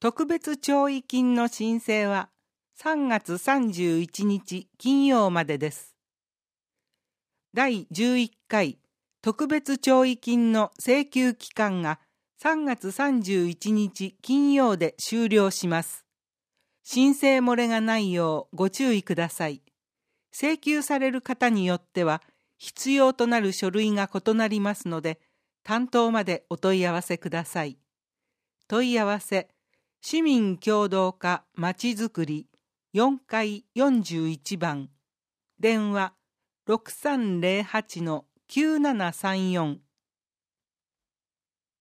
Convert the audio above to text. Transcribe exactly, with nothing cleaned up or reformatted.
特別弔慰金の申請はさんがつさんじゅういちにち金曜までです。だいじゅういっかい特別弔慰金の請求期間がさんがつさんじゅういちにち金曜で終了します。申請漏れがないようご注意ください。請求される方によっては必要となる書類が異なりますので、担当までお問い合わせください。問い合わせ、市民協働課まちづくりよんかいよんじゅういちばん、電話 ろくさんぜろはちのきゅうななさんよん